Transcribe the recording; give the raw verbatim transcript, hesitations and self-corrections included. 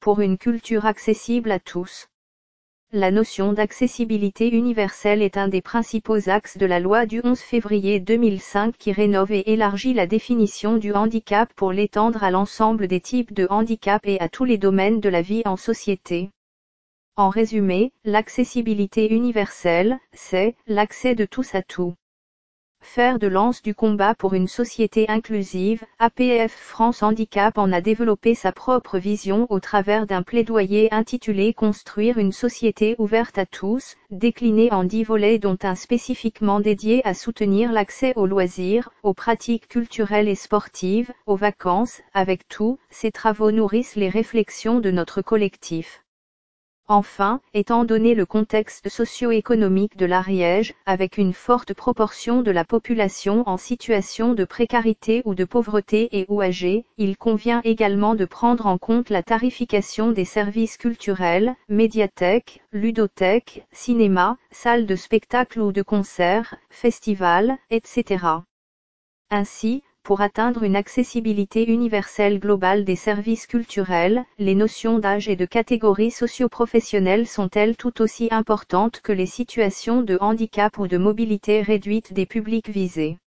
pour une culture accessible à tous. La notion d'accessibilité universelle est un des principaux axes de la loi du onze février deux mille cinq qui rénove et élargit la définition du handicap pour l'étendre à l'ensemble des types de handicap et à tous les domaines de la vie en société. En résumé, l'accessibilité universelle, c'est l'accès de tous à tout. Fer de lance du combat pour une société inclusive, A P F France Handicap en a développé sa propre vision au travers d'un plaidoyer intitulé Construire une société ouverte à tous, décliné en dix volets dont un spécifiquement dédié à soutenir l'accès aux loisirs, aux pratiques culturelles et sportives, aux vacances. Avec tout, ces travaux nourrissent les réflexions de notre collectif. Enfin, étant donné le contexte socio-économique de l'Ariège, avec une forte proportion de la population en situation de précarité ou de pauvreté et ou âgée, il convient également de prendre en compte la tarification des services culturels, médiathèques, ludothèques, cinéma, salles de spectacle ou de concert, festivals, et cetera. Ainsi, pour atteindre une accessibilité universelle globale des services culturels, les notions d'âge et de catégorie socio-professionnelle sont-elles tout aussi importantes que les situations de handicap ou de mobilité réduite des publics visés.